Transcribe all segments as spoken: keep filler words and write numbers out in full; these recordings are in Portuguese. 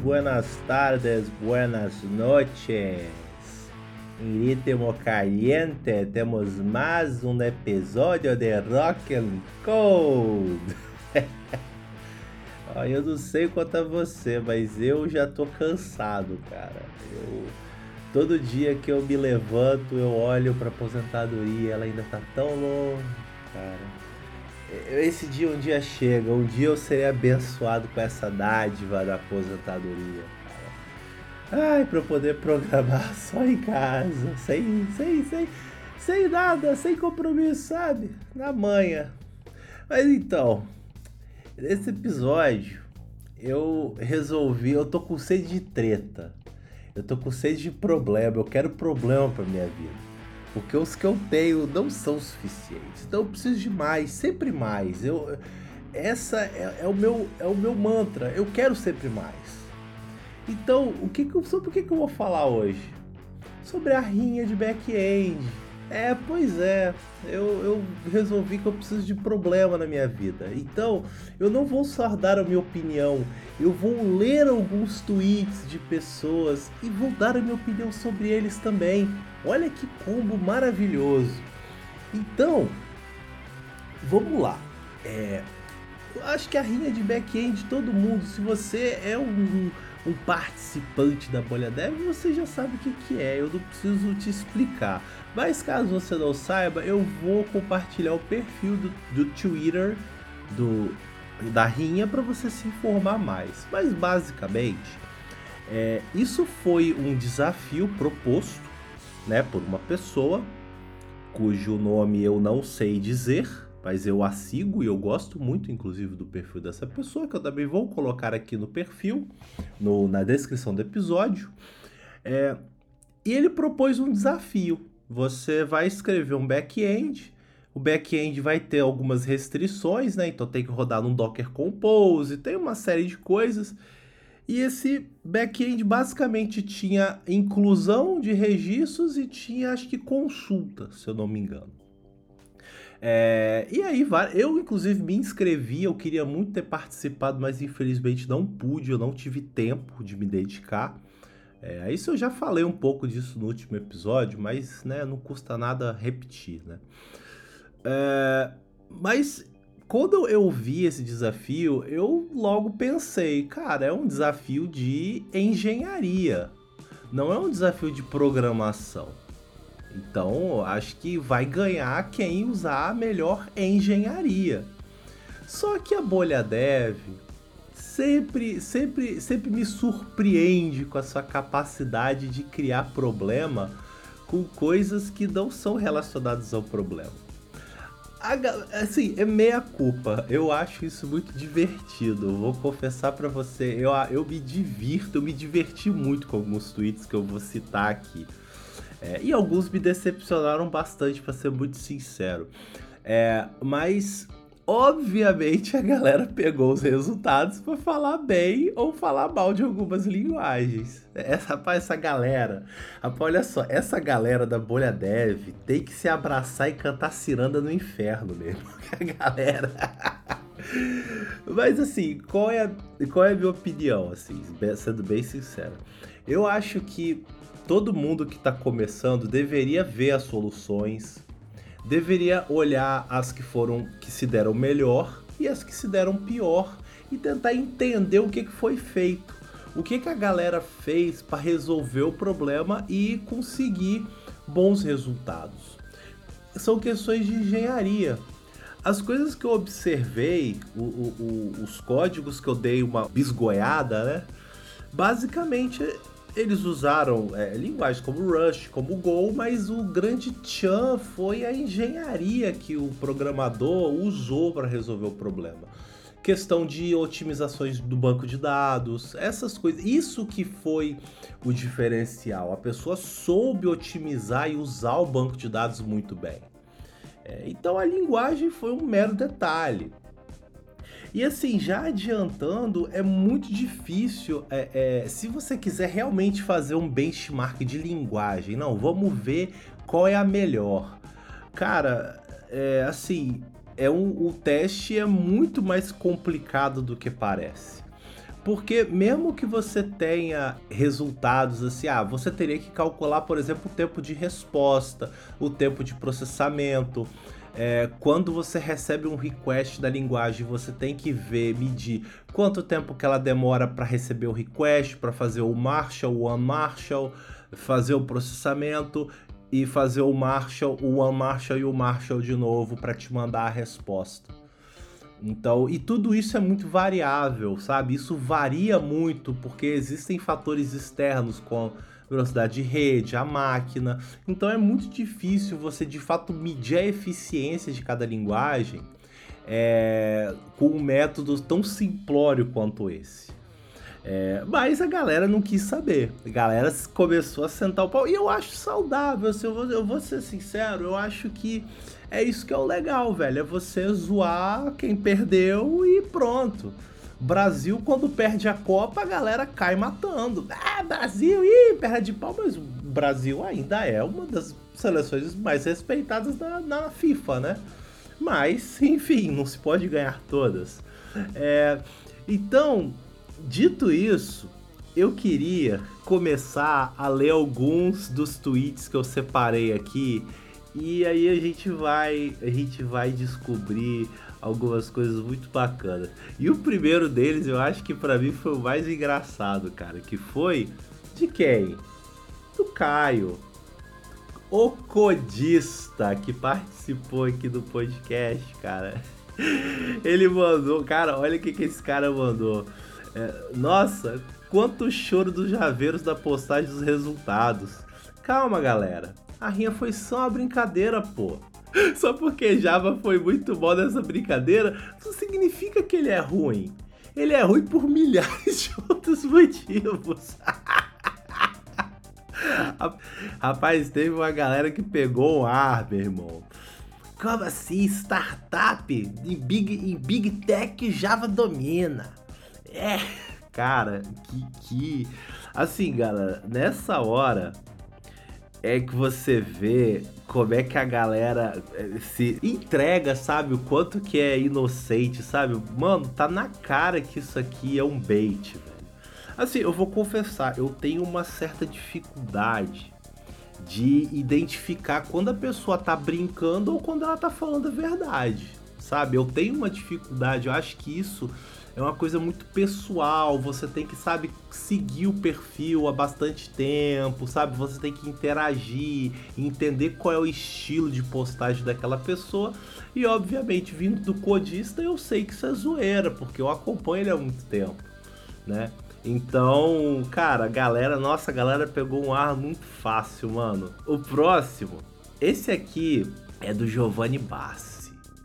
buenas tardes, buenas noches. Em ritmo caliente, temos mais um episódio de Rock and Cold. Eu não sei quanto a você, mas eu já tô cansado, cara. Eu, todo dia que eu me levanto, eu olho pra aposentadoria, ela ainda tá tão longe, cara. Esse dia um dia chega, um dia eu serei abençoado com essa dádiva da aposentadoria, cara. Ai, pra eu poder programar só em casa, sem, sem, sem, sem nada, sem compromisso, sabe? Na manhã. Mas então, nesse episódio, eu resolvi, eu tô com sede de treta. Eu tô com sede de problema, eu quero problema pra minha vida. Porque os que eu tenho não são suficientes. Então eu preciso de mais, sempre mais. Eu, essa é, é, o meu, é o meu mantra. Eu quero sempre mais. Então, o que que eu, sobre o que, que eu vou falar hoje? Sobre a rinha de back-end. É, pois é. Eu, eu resolvi que eu preciso de problema na minha vida. Então, eu não vou só dar a minha opinião. Eu vou ler alguns tweets de pessoas e vou dar a minha opinião sobre eles também. Olha que combo maravilhoso. Então, vamos lá. É, eu acho que a rinha de back-end, todo mundo, se você é um, um participante da Bolha Dev, você já sabe o que, que é. Eu não preciso te explicar. Mas caso você não saiba, eu vou compartilhar o perfil do, do Twitter do, da rinha para você se informar mais. Mas basicamente, é, isso foi um desafio proposto, né, por uma pessoa cujo nome eu não sei dizer, mas eu a sigo e eu gosto muito, inclusive, do perfil dessa pessoa, que eu também vou colocar aqui no perfil, no, na descrição do episódio. É, e ele propôs um desafio. Você vai escrever um back-end, o back-end vai ter algumas restrições, né? Então tem que rodar no Docker Compose, tem uma série de coisas. E esse back-end basicamente tinha inclusão de registros e tinha, acho que, consulta, se eu não me engano. É, e aí, eu inclusive me inscrevi, eu queria muito ter participado, mas infelizmente não pude, eu não tive tempo de me dedicar. É, isso eu já falei um pouco disso no último episódio, mas né, não custa nada repetir, né? É, mas quando eu vi esse desafio, eu logo pensei, cara, é um desafio de engenharia, não é um desafio de programação. Então, acho que vai ganhar quem usar a melhor engenharia. Só que a Bolha Dev sempre, sempre, sempre me surpreende com a sua capacidade de criar problema com coisas que não são relacionadas ao problema. Assim, é meia culpa. Eu acho isso muito divertido. Vou confessar pra você, eu, eu me divirto, eu me diverti muito com alguns tweets que eu vou citar aqui. É, e alguns me decepcionaram bastante, pra ser muito sincero. É, mas, obviamente, a galera pegou os resultados pra falar bem ou falar mal de algumas linguagens. Essa, rapaz, essa galera... Rapaz, olha só, essa galera da Bolha Dev tem que se abraçar e cantar ciranda no inferno mesmo. A galera... Mas, assim, qual é, a, qual é a minha opinião, assim, sendo bem sincero? Eu acho que todo mundo que tá começando deveria ver as soluções, deveria olhar as que foram, que se deram melhor e as que se deram pior e tentar entender o que, que foi feito, o que, que a galera fez para resolver o problema e conseguir bons resultados. São questões de engenharia. As coisas que eu observei, o, o, o, os códigos que eu dei uma bisgoiada, né? Basicamente, eles usaram é, linguagens como Rush, como Go, mas o grande tchan foi a engenharia que o programador usou para resolver o problema. Questão de otimizações do banco de dados, essas coisas. Isso que foi o diferencial. A pessoa soube otimizar e usar o banco de dados muito bem. É, então a linguagem foi um mero detalhe. E assim, já adiantando, é muito difícil, é, é, se você quiser realmente fazer um benchmark de linguagem, não, vamos ver qual é a melhor. Cara, é, assim, é um, o teste é muito mais complicado do que parece. Porque mesmo que você tenha resultados assim, ah, você teria que calcular, por exemplo, o tempo de resposta, o tempo de processamento. É, quando você recebe um request da linguagem, você tem que ver, medir quanto tempo que ela demora para receber o request, para fazer o Marshall, o Unmarshall, fazer o processamento e fazer o Marshall, o Unmarshall e o Marshall de novo para te mandar a resposta. Então, e tudo isso é muito variável, sabe? Isso varia muito porque existem fatores externos como velocidade de rede, a máquina. Então é muito difícil você de fato medir a eficiência de cada linguagem é, com um método tão simplório quanto esse. É, mas a galera não quis saber. A galera começou a sentar o pau. E eu acho saudável, assim, eu, vou, eu vou ser sincero, eu acho que é isso que é o legal, velho. É você zoar quem perdeu e pronto. Brasil, quando perde a Copa, a galera cai matando. Ah, Brasil, ih, perna de pau, mas o Brasil ainda é uma das seleções mais respeitadas na, na FIFA, né? Mas, enfim, não se pode ganhar todas. É, então, dito isso, eu queria começar a ler alguns dos tweets que eu separei aqui e aí a gente vai, a gente vai descobrir algumas coisas muito bacanas. E o primeiro deles, eu acho que pra mim foi o mais engraçado, cara, que foi de quem? Do Caio, o codista que participou aqui do podcast, cara. Ele mandou, cara, olha o que, que esse cara mandou. É, nossa, quanto choro dos javeiros da postagem dos resultados. Calma, galera. A rinha foi só uma brincadeira, pô. Só porque Java foi muito bom nessa brincadeira, não significa que ele é ruim. Ele é ruim por milhares de outros motivos. Rapaz, teve uma galera que pegou o ar, meu irmão. Como assim? Startup? Em Big, em Big Tech Java domina. É, cara, que, que... Assim, galera, nessa hora é que você vê como é que a galera se entrega, sabe? O quanto que é inocente, sabe? Mano, tá na cara que isso aqui é um bait, velho. Assim, eu vou confessar, eu tenho uma certa dificuldade de identificar quando a pessoa tá brincando ou quando ela tá falando a verdade, sabe? Eu tenho uma dificuldade, eu acho que isso é uma coisa muito pessoal, você tem que, sabe, seguir o perfil há bastante tempo, sabe? Você tem que interagir, entender qual é o estilo de postagem daquela pessoa. E, obviamente, vindo do codista, eu sei que isso é zoeira, porque eu acompanho ele há muito tempo, né? Então, cara, a galera, nossa, a galera pegou um ar muito fácil, mano. O próximo, esse aqui é do Giovanni Bassi.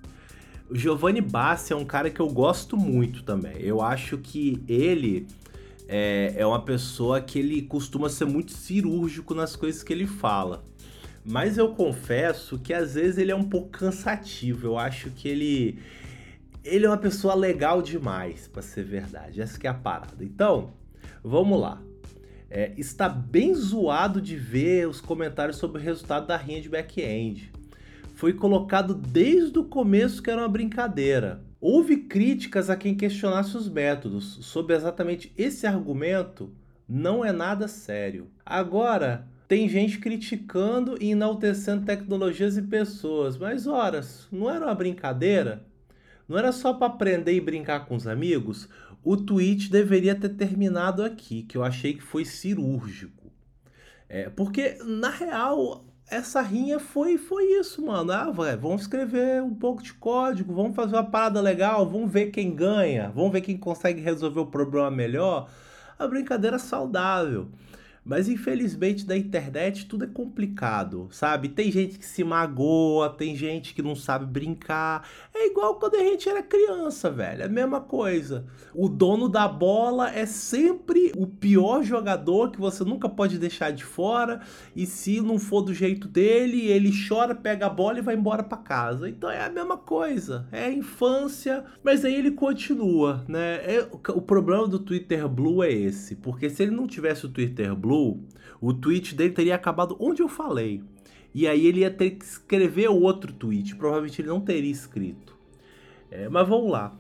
O Giovanni Bassi é um cara que eu gosto muito também. Eu acho que ele é, é uma pessoa que ele costuma ser muito cirúrgico nas coisas que ele fala. Mas eu confesso que às vezes ele é um pouco cansativo. Eu acho que ele, ele é uma pessoa legal demais, pra ser verdade. Essa que é a parada. Então, vamos lá. É, está bem zoado de ver os comentários sobre o resultado da rinha de back-end. Foi colocado desde o começo que era uma brincadeira. Houve críticas a quem questionasse os métodos. Sob exatamente esse argumento, não é nada sério. Agora, tem gente criticando e enaltecendo tecnologias e pessoas. Mas, horas, não era uma brincadeira? Não era só para aprender e brincar com os amigos? O tweet deveria ter terminado aqui, que eu achei que foi cirúrgico. É, porque, na real, essa rinha foi, foi isso, mano. Ah, véio, vamos escrever um pouco de código, vamos fazer uma parada legal, vamos ver quem ganha, vamos ver quem consegue resolver o problema melhor. A brincadeira saudável. Mas infelizmente na internet tudo é complicado, sabe? Tem gente que se magoa, tem gente que não sabe brincar. É igual quando a gente era criança, velho. É a mesma coisa. O dono da bola é sempre o pior jogador que você nunca pode deixar de fora. E se não for do jeito dele, ele chora, pega a bola e vai embora pra casa. Então é a mesma coisa. É a infância, mas aí ele continua, né? É, o problema do Twitter Blue é esse. Porque se ele não tivesse o Twitter Blue, o tweet dele teria acabado onde eu falei. E aí ele ia ter que escrever outro tweet. Provavelmente ele não teria escrito. É, mas vamos lá.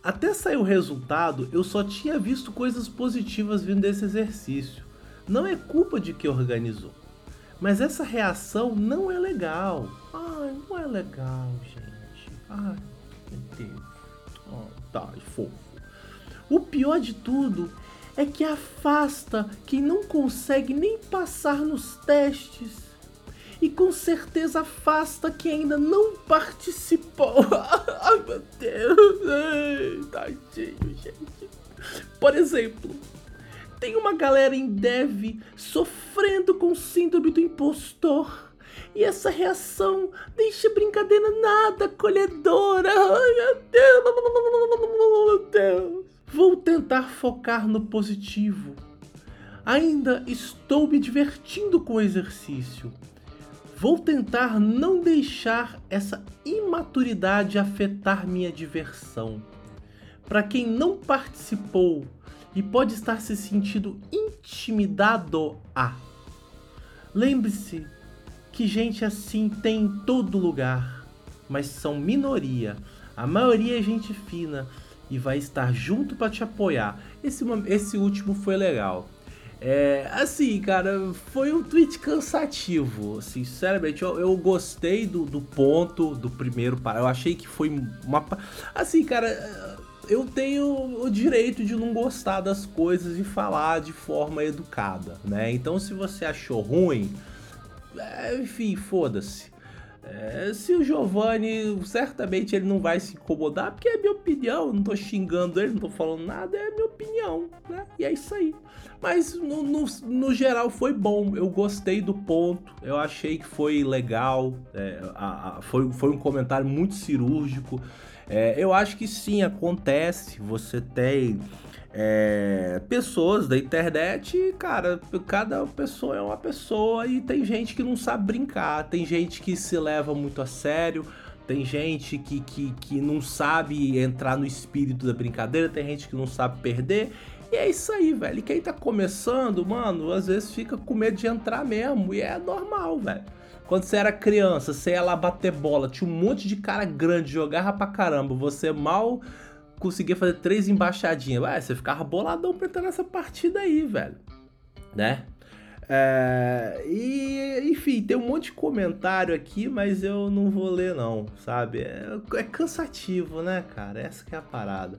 Até sair o resultado, eu só tinha visto coisas positivas vindo desse exercício. Não é culpa de quem organizou. Mas essa reação não é legal. Ai, não é legal, gente. Ai, meu Deus. Oh, tá, fofo. O pior de tudo é que afasta quem não consegue nem passar nos testes. E com certeza afasta quem ainda não participou. Ai, meu Deus. Ai, tadinho, gente. Por exemplo, tem uma galera em dev sofrendo com síndrome do impostor. E essa reação deixa a brincadeira nada acolhedora. Ai, meu Deus. Meu Deus. Vou tentar focar no positivo. Ainda estou me divertindo com o exercício. Vou tentar não deixar essa imaturidade afetar minha diversão. Para quem não participou e pode estar se sentindo intimidado a. Lembre-se que gente assim tem em todo lugar, mas são minoria. A maioria é gente fina e vai estar junto para te apoiar. Esse, esse último foi legal. É, assim, cara, foi um tweet cansativo, assim, sinceramente, eu, eu gostei do, do ponto do primeiro, eu achei que foi uma, assim, cara, eu tenho o direito de não gostar das coisas e falar de forma educada, né, então se você achou ruim, é, enfim, foda-se. É, se o Giovanni, certamente ele não vai se incomodar, porque é minha opinião, eu não tô xingando ele, não tô falando nada, é minha opinião, né? E é isso aí. Mas no, no, no geral foi bom, eu gostei do ponto, eu achei que foi legal, é, a, a, foi, foi um comentário muito cirúrgico. É, eu acho que sim, acontece, você tem é, pessoas da internet e, cara, cada pessoa é uma pessoa e tem gente que não sabe brincar, tem gente que se leva muito a sério, tem gente que, que, que não sabe entrar no espírito da brincadeira, tem gente que não sabe perder. E é isso aí, velho. E quem tá começando, mano, às vezes fica com medo de entrar mesmo, e é normal, velho. Quando você era criança, você ia lá bater bola, tinha um monte de cara grande, jogava pra caramba, você mal conseguia fazer três embaixadinhas. Ué, você ficava boladão pra entrar nessa partida aí, velho. Né? É, e, enfim, tem um monte de comentário aqui, mas eu não vou ler não, sabe? É, é cansativo, né, cara? Essa que é a parada.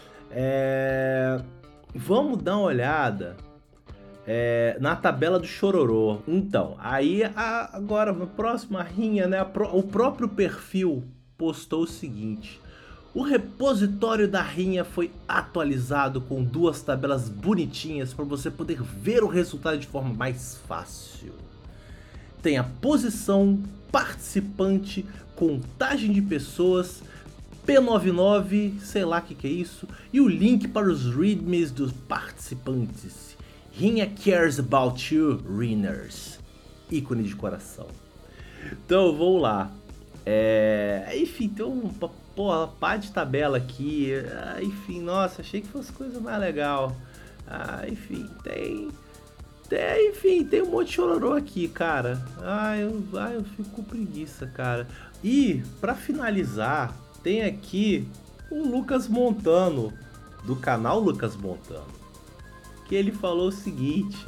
É, vamos dar uma olhada É, na tabela do Chororô. Então, aí a, agora, na próxima rinha, né, a, o próprio perfil postou o seguinte: o repositório da rinha foi atualizado com duas tabelas bonitinhas para você poder ver o resultado de forma mais fácil. Tem a posição, participante, contagem de pessoas, P noventa e nove, sei lá o que, que é isso, e o link para os readmes dos participantes. Rinha cares about you, Rinners. Ícone de coração. Então, vamos lá. É... Enfim, tem um porra, pá de tabela aqui. Ah, enfim, nossa, achei que fosse coisa mais legal. Ah, enfim, tem... tem... Enfim, tem um monte de chororô aqui, cara. Ah, eu, ah, eu fico com preguiça, cara. E, pra finalizar, tem aqui o Lucas Montano, do canal Lucas Montano, que ele falou o seguinte: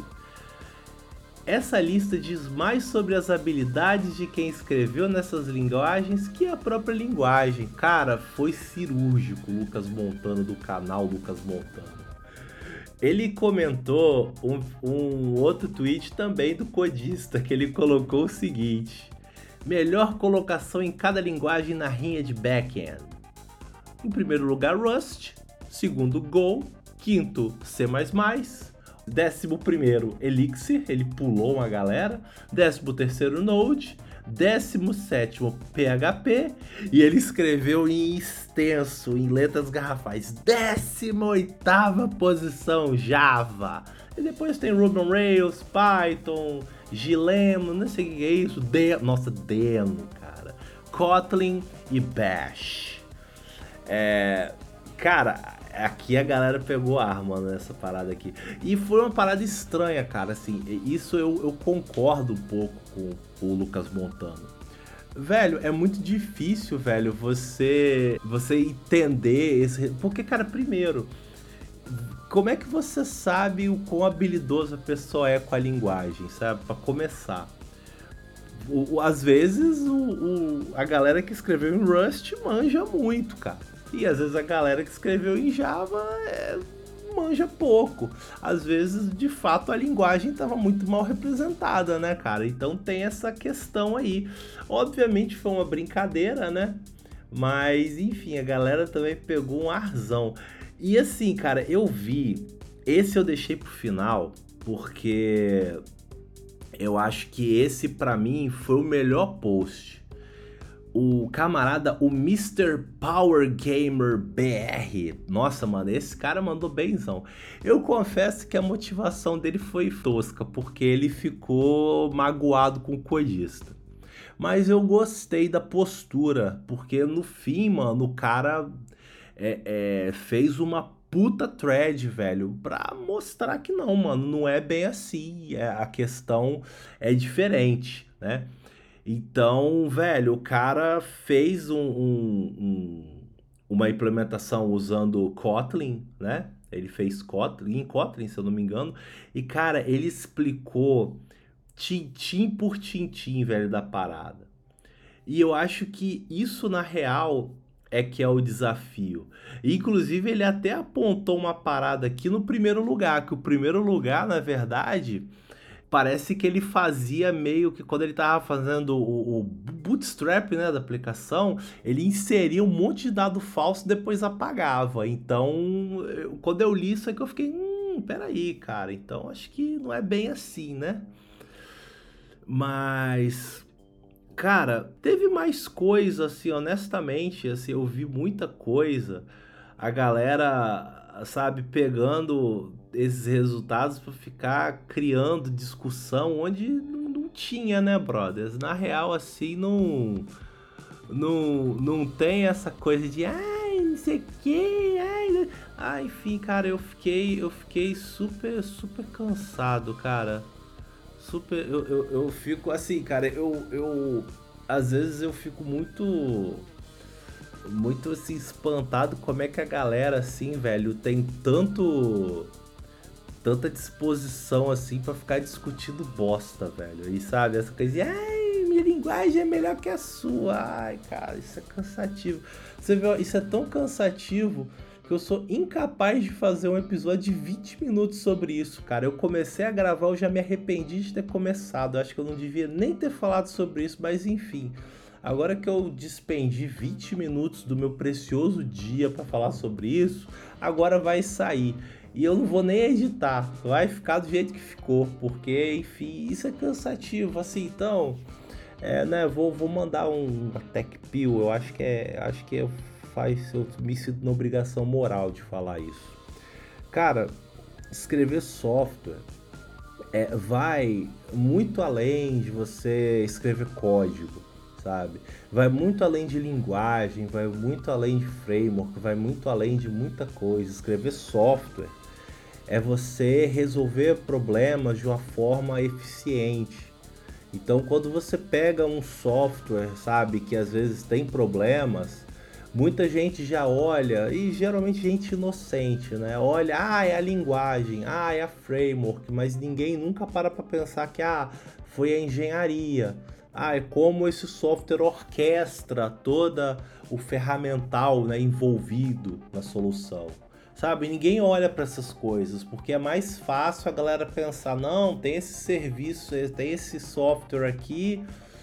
essa lista diz mais sobre as habilidades de quem escreveu nessas linguagens que a própria linguagem. Cara, foi cirúrgico o Lucas Montano, do canal Lucas Montano. Ele comentou um, um outro tweet também do Codista, que ele colocou o seguinte: melhor colocação em cada linguagem na rinha de back-end. Em primeiro lugar, Rust. Segundo, Go. Quinto, C mais mais. Décimo primeiro, Elixir, ele pulou uma galera. Décimo terceiro, Node. Décimo sétimo, P H P. E ele escreveu em extenso, em letras garrafais: décima oitava posição, Java. E depois tem Ruby on Rails, Python, Gileno, não sei o que é isso. De... Nossa, Deno, cara. Kotlin e Bash. É... Cara... Aqui a galera pegou arma nessa parada aqui. E foi uma parada estranha, cara, assim, isso eu, eu concordo um pouco com, com o Lucas Montano. Velho, é muito difícil, velho, você você entender esse... Porque, cara, primeiro, como é que você sabe o quão habilidoso a pessoa é com a linguagem, sabe? Pra começar. O, o- às vezes o, o- a galera que escreveu em Rust manja muito, cara. E às vezes a galera que escreveu em Java é, manja pouco. Às vezes, de fato, a linguagem estava muito mal representada, né, cara? Então tem essa questão aí. Obviamente foi uma brincadeira, né? Mas, enfim, a galera também pegou um arzão. E assim, cara, eu vi. Esse eu deixei pro final, porque eu acho que esse pra mim foi o melhor post. O camarada, o mister Power Gamer B R. Nossa, mano, esse cara mandou benzão. Eu confesso que a motivação dele foi tosca, porque ele ficou magoado com o codista. Mas eu gostei da postura, porque no fim, mano, o cara é, é, fez uma puta thread, velho, pra mostrar que não, mano, não é bem assim. É, a questão é diferente, né? Então, velho, o cara fez um, um- um- uma implementação usando Kotlin, né? Ele fez Kotlin, em Kotlin, se eu não me engano. E, cara, ele explicou tintim por tintim, velho, da parada. E eu acho que isso, na real, é que é o desafio. E, inclusive, ele até apontou uma parada aqui no primeiro lugar, que o primeiro lugar, na verdade, parece que ele fazia meio que quando ele tava fazendo o, o bootstrap, né, da aplicação, ele inseria um monte de dado falso e depois apagava. Então, eu- quando eu li isso é que eu fiquei, hum, peraí, cara, então acho que não é bem assim, né? Mas, cara, teve mais coisa, assim, honestamente, assim, eu vi muita coisa. A galera, sabe, pegando esses resultados para ficar criando discussão onde não, não tinha, né, brothers? Na real, assim, não, não, não tem essa coisa de, ai, não sei o que, ai, não-" ah, enfim, cara, eu fiquei, eu fiquei super, super cansado, cara. Super, eu, eu, eu fico assim, cara, eu, eu, às vezes eu fico muito muito assim espantado como é que a galera assim, velho, tem tanto tanta disposição assim pra ficar discutindo bosta, velho. E sabe, essa coisa de, ai, minha linguagem é melhor que a sua. Ai, cara, isso é cansativo. Você vê, ó, isso é tão cansativo que eu sou incapaz de fazer um episódio de vinte minutos sobre isso, cara. Eu comecei a gravar, eu já me arrependi de ter começado. Eu acho que eu não devia nem ter falado sobre isso, mas enfim. Agora que eu despendi vinte minutos do meu precioso dia para falar sobre isso, agora vai sair. E eu não vou nem editar, vai ficar do jeito que ficou, porque, enfim, isso é cansativo, assim, então, é, né, vou, vou mandar um uma tech pill, eu acho que é, acho que é, faz, eu me sinto na obrigação moral de falar isso. Cara, escrever software é, vai muito além de você escrever código, sabe? Vai muito além de linguagem, vai muito além de framework, vai muito além de muita coisa. Escrever software é você resolver problemas de uma forma eficiente. Então, quando você pega um software, sabe, que às vezes tem problemas, muita gente já olha, e geralmente gente inocente, né? Olha, ah, é a linguagem, ah, é a framework, mas ninguém nunca para para pensar que, ah, foi a engenharia. Ah, é como esse software orquestra toda o ferramental, né, envolvido na solução. Sabe, ninguém olha para essas coisas, porque é mais fácil a galera pensar, não, tem esse serviço, tem esse software aqui,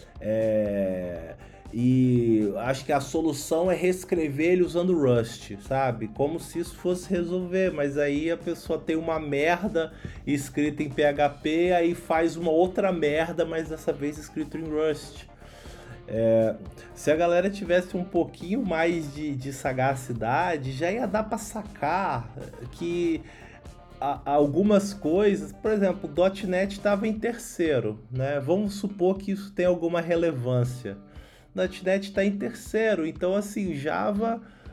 é, e acho que a solução é reescrever ele usando Rust, sabe? Como se isso fosse resolver, mas aí a pessoa tem uma merda escrita em P H P, aí faz uma outra merda, mas dessa vez escrito em Rust. É, se a galera tivesse um pouquinho mais de, de sagacidade, já ia dar para sacar que a, algumas coisas, por exemplo, o .ponto .NET estava em terceiro, né? Vamos supor que isso tem alguma relevância. O .ponto .NET está em terceiro, então assim, o Java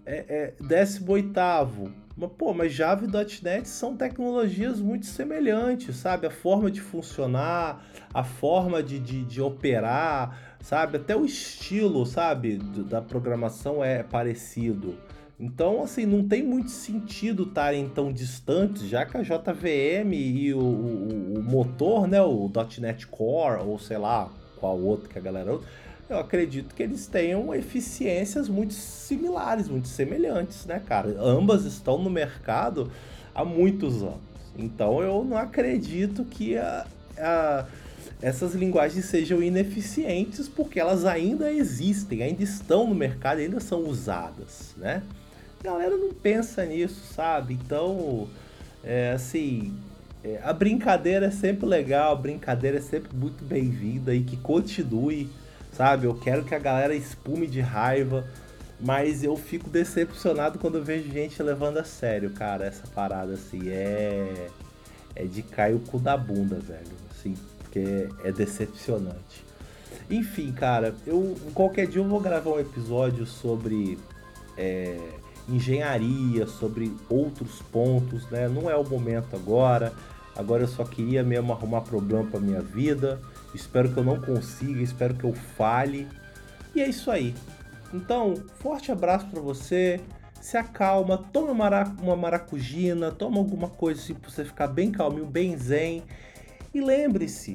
é, é décimo oitavo. Mas, pô, mas Java e .ponto .NET são tecnologias muito semelhantes, sabe? A forma de funcionar, a forma de, de, de operar, sabe? Até o estilo, sabe? Da programação é parecido. Então, assim, não tem muito sentido estarem tão distantes, já que a J V M e o, o, o motor, né? O .ponto .NET Core, ou sei lá, qual outro que a galera usa, eu acredito que eles tenham eficiências muito similares, muito semelhantes, né, cara? Ambas estão no mercado há muitos anos. Então eu não acredito que a, a, essas linguagens sejam ineficientes, porque elas ainda existem, ainda estão no mercado, ainda são usadas, né? A galera não pensa nisso, sabe? Então, é, assim, é, a brincadeira é sempre legal, a brincadeira é sempre muito bem-vinda e que continue. Sabe, eu quero que a galera espume de raiva, mas eu fico decepcionado quando eu vejo gente levando a sério, cara, essa parada, assim, é... é de cair o cu da bunda, velho, assim, porque é decepcionante. Enfim, cara, eu qualquer dia eu vou gravar um episódio sobre é, engenharia, sobre outros pontos, né, não é o momento agora, agora eu só queria mesmo arrumar problema pra minha vida. Espero que eu não consiga, espero que eu falhe. E é isso aí. Então, forte abraço pra você. Se acalma, toma uma maracujina, toma alguma coisa assim pra você ficar bem calminho, bem zen. E lembre-se.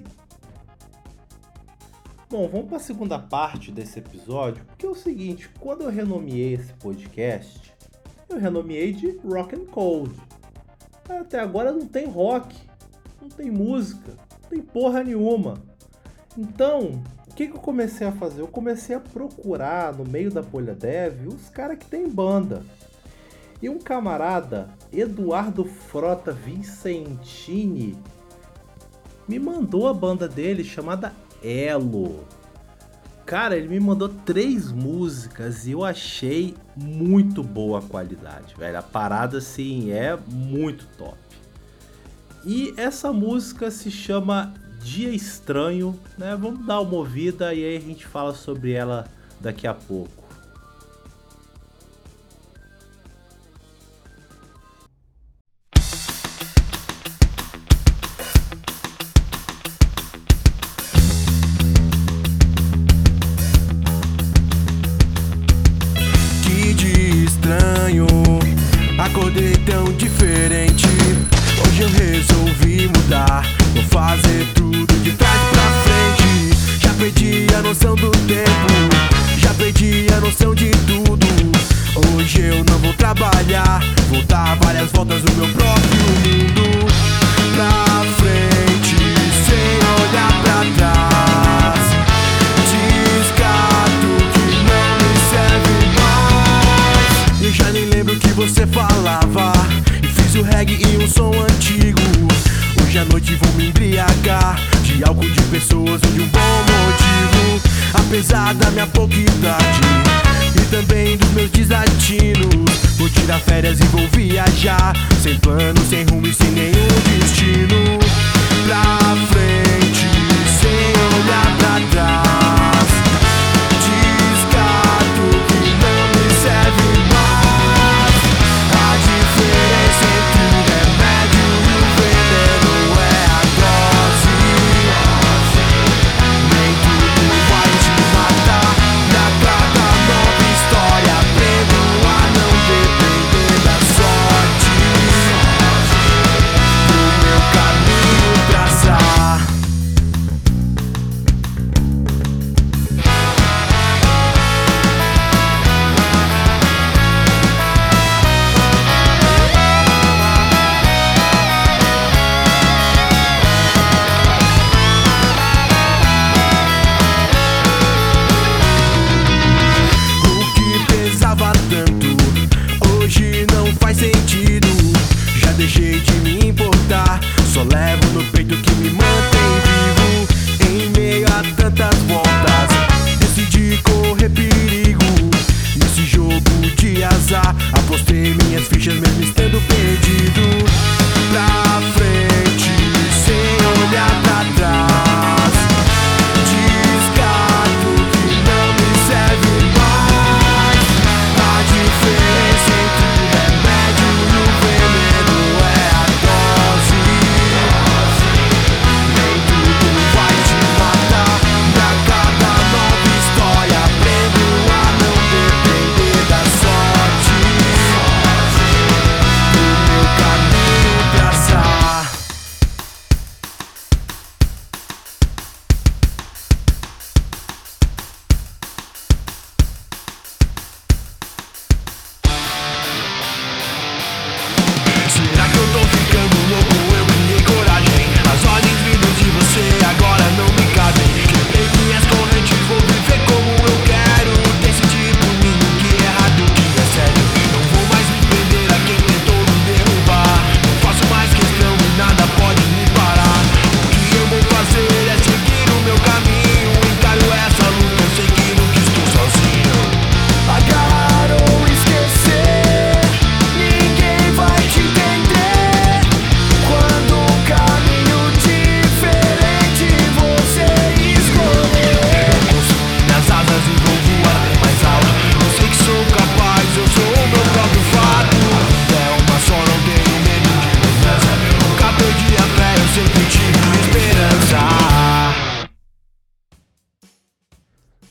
Bom, vamos para a segunda parte desse episódio, porque é o seguinte, quando eu renomeei esse podcast, eu renomeei de Rock and Cold. Até agora não tem rock, não tem música, não tem porra nenhuma. Então, o que, que eu comecei a fazer? Eu comecei a procurar no meio da Bolha Dev os caras que tem banda. E um camarada, Eduardo Frota Vincentini, me mandou a banda dele chamada Elo. Cara, ele me mandou três músicas e eu achei muito boa a qualidade, velho. A parada, assim, é muito top. E essa música se chama Dia Estranho, né? Vamos dar uma ouvida e aí a gente fala sobre ela daqui a pouco. Que dia estranho, acordei tão diferente. Hoje eu resolvi mudar, vou fazer tudo de trás pra frente. Já perdi a noção do tempo, já perdi a noção de tudo. Hoje eu não vou trabalhar, vou dar várias voltas no meu próprio mundo. Pra frente, sem olhar pra trás. Descarto que não me serve mais. Eu já nem lembro o que você falava, e fiz o reggae e um som antigo. Hoje à noite vou me embriagar de álcool, de pessoas ou de um bom motivo. Apesar da minha pouca idade e também dos meus desatinos, vou tirar férias e vou viajar, sem plano, sem rumo e sem nenhum destino. Pra frente, sem olhar pra trás. Descarto que não me serve mais. A diferença entre o remédio e o veneno é a dose. Nem tudo vai te matar. E a cada nova história aprendo a não depender da sorte. Pro meu caminho traçar.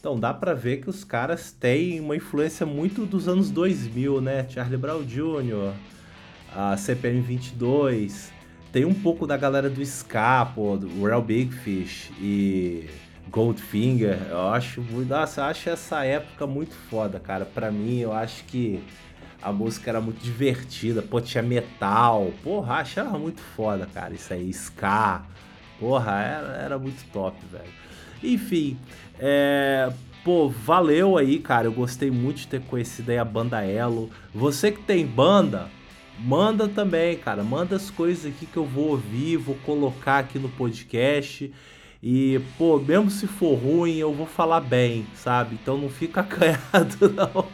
Então dá pra ver que os caras têm uma influência muito dos anos dois mil, né? Charlie Brown Júnior, a C P M vinte e dois, tem um pouco da galera do ska, pô, do Real Big Fish e Goldfinger. Eu acho, nossa, eu acho essa época muito foda, cara. Pra mim, eu acho que a música era muito divertida, pô, tinha metal, porra, achava muito foda, cara, isso aí, ska, porra, era, era muito top, velho. Enfim, é, pô, valeu aí, cara, eu gostei muito de ter conhecido aí a banda Elo. Você que tem banda, manda também, cara, manda as coisas aqui que eu vou ouvir, vou colocar aqui no podcast. E, pô, mesmo se for ruim, eu vou falar bem, sabe? Então não fica acanhado, não.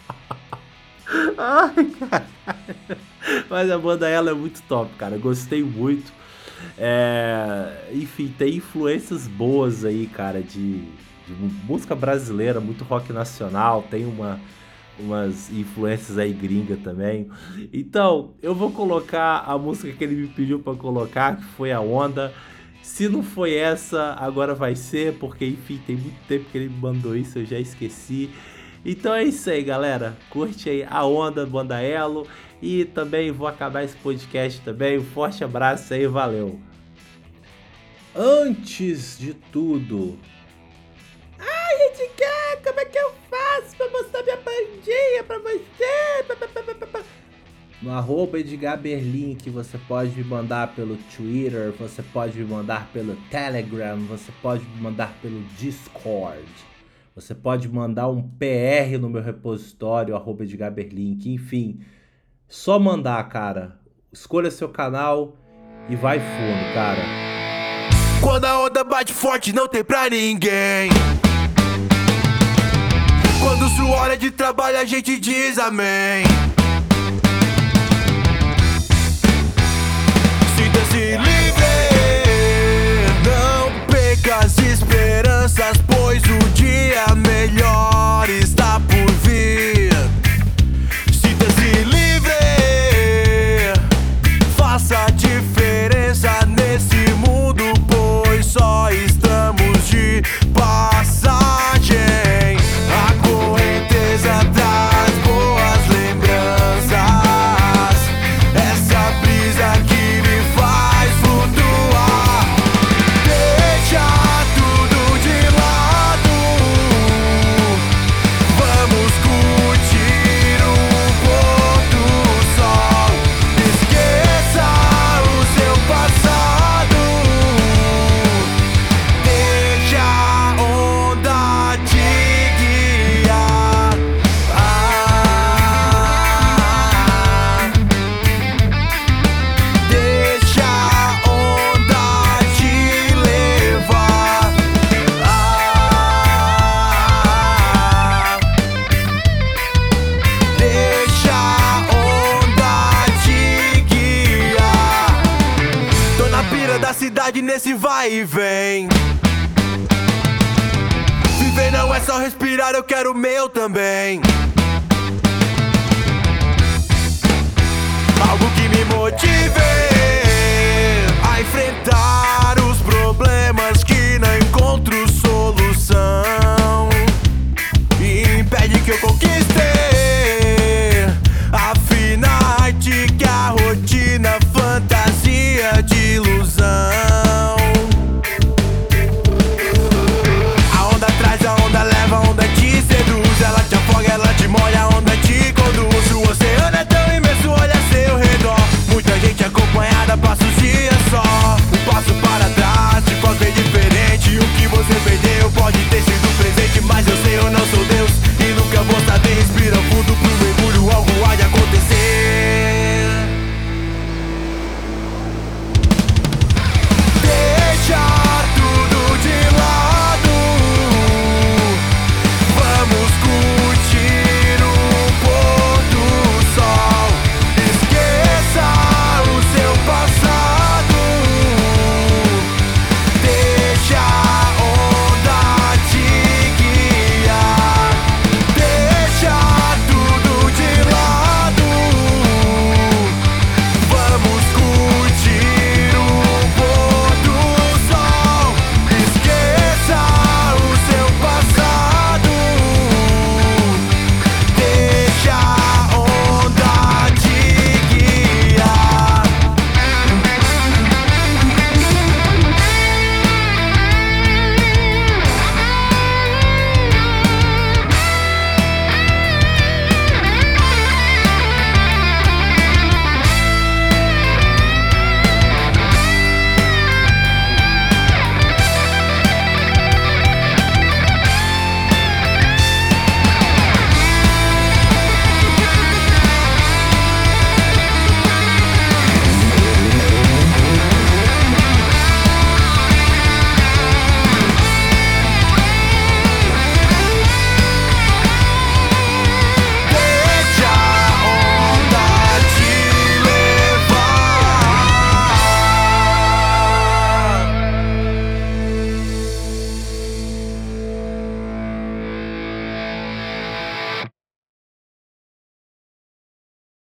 Ai, cara. Mas a banda Elo é muito top, cara, gostei muito. É, enfim, tem influências boas aí, cara, de, de música brasileira, muito rock nacional, tem uma, umas influências aí gringa também. Então, eu vou colocar a música que ele me pediu pra colocar, que foi a Onda. Se não foi essa, agora vai ser, porque enfim, tem muito tempo que ele me mandou isso, eu já esqueci. Então é isso aí, galera. Curte aí a Onda, banda Elo. E também vou acabar esse podcast também. Um forte abraço aí, valeu. Antes de tudo... Ai, Edgar, como é que eu faço pra mostrar minha bandinha pra você? No arroba Edgar Berlim, que você pode me mandar pelo Twitter, você pode me mandar pelo Telegram, você pode me mandar pelo Discord. Você pode mandar um P R no meu repositório, arroba Edgar Berlim, que enfim, só mandar, cara. Escolha seu canal e vai fundo, cara. Quando a onda bate forte não tem pra ninguém. Quando o suor é de trabalho a gente diz amém. Sinta-se livre, não perca as esperanças, pois o dia melhor está por vir. Sinta-se livre, faça a diferença nesse mundo, pois só estamos de passagem. A correnteza traz boas lembranças, essa brisa que me faz flutuar. Deixa tudo de lado, vamos curtir um pôr do sol. Esqueça o seu passado, deixa a onda te guiar. Ah, deixa a onda te levar. Ah, deixa a onda te guiar. Tô na pira da cidade nesse vai e vem. Viver não é só respirar, eu quero o meu também. Algo que me motive a enfrentar os problemas que